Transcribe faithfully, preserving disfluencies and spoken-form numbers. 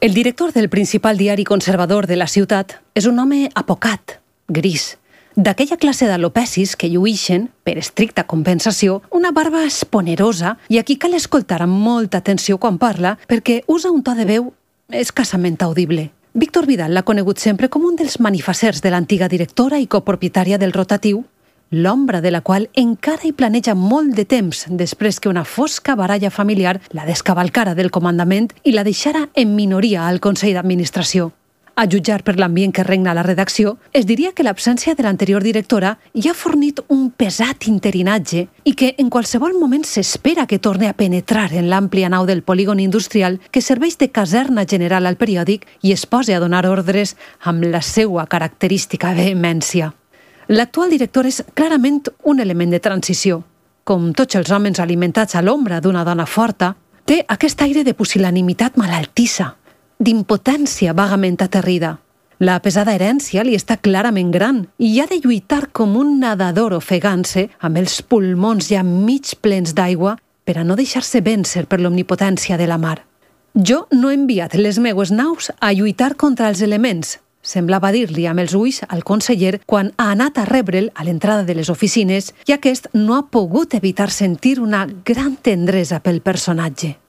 El director del principal diari conservador de la ciutat és un home apocat, gris, d'aquella classe d'alopecis que lluïxen, per estricta compensació, una barba esponerosa i a qui cal escoltar amb molta atenció quan parla perquè usa un to de veu escassament audible. Víctor Vidal l'ha conegut sempre com un dels manifacers de l'antiga directora i copropietària del Rotatiu, l'ombra de la qual encara hi planeja molt de temps després que una fosca baralla familiar la descavalcara del comandament i la deixara en minoria al Consell d'Administració. A jutjar per l'ambient que regna a la redacció, es diria que l'absència de l'anterior directora ja ha fornit un pesat interinatge i que en qualsevol moment s'espera que torni a penetrar en l'àmplia nau del polígon industrial que serveix de caserna general al periòdic i es posi a donar ordres amb la seva característica vehemència. L'actual director és clarament un element de transició. Com tots els homes alimentats a l'ombra d'una dona forta, té aquest aire de pusil·lanimitat malaltissa, d'impotència vagament aterrida. La pesada herència li està clarament gran i ha de lluitar com un nadador ofegant-se amb els pulmons ja mig plens d'aigua per a no deixar-se vèncer per l'omnipotència de la mar. Jo no he enviat les meues naus a lluitar contra els elements, semblava dir-li amb els ulls al conseller quan ha anat a rebre'l a l'entrada de les oficines i aquest no ha pogut evitar sentir una gran tendresa pel personatge.